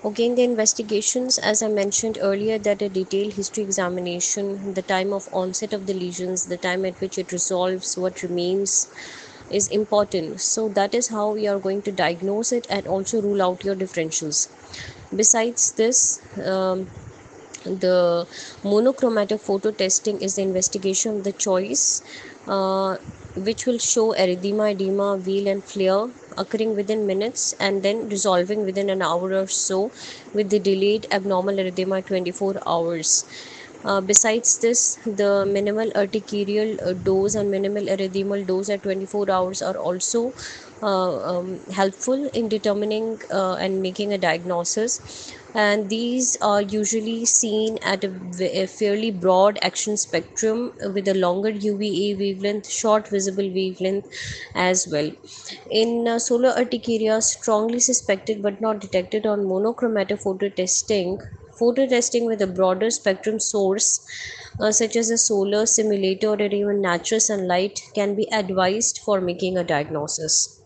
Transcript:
Okay, in the investigations, as I mentioned earlier, that a detailed history examination, the time of onset of the lesions, the time at which it resolves, what remains, is important. So that is how we are going to diagnose it and also rule out your differentials. Besides this, the monochromatic photo testing is the investigation of the choice, uh, which will show erythema, edema, wheal, and flare occurring within minutes and then resolving within an hour or so, with the delayed abnormal erythema 24 hours. Besides this, the minimal urticarial dose and minimal erythemal dose at 24 hours are also helpful in determining and making a diagnosis. And these are usually seen at a fairly broad action spectrum with a longer UVA wavelength, short visible wavelength as well. In solar urticaria, strongly suspected but not detected on monochromatic photo testing with a broader spectrum source, such as a solar simulator or even natural sunlight, can be advised for making a diagnosis.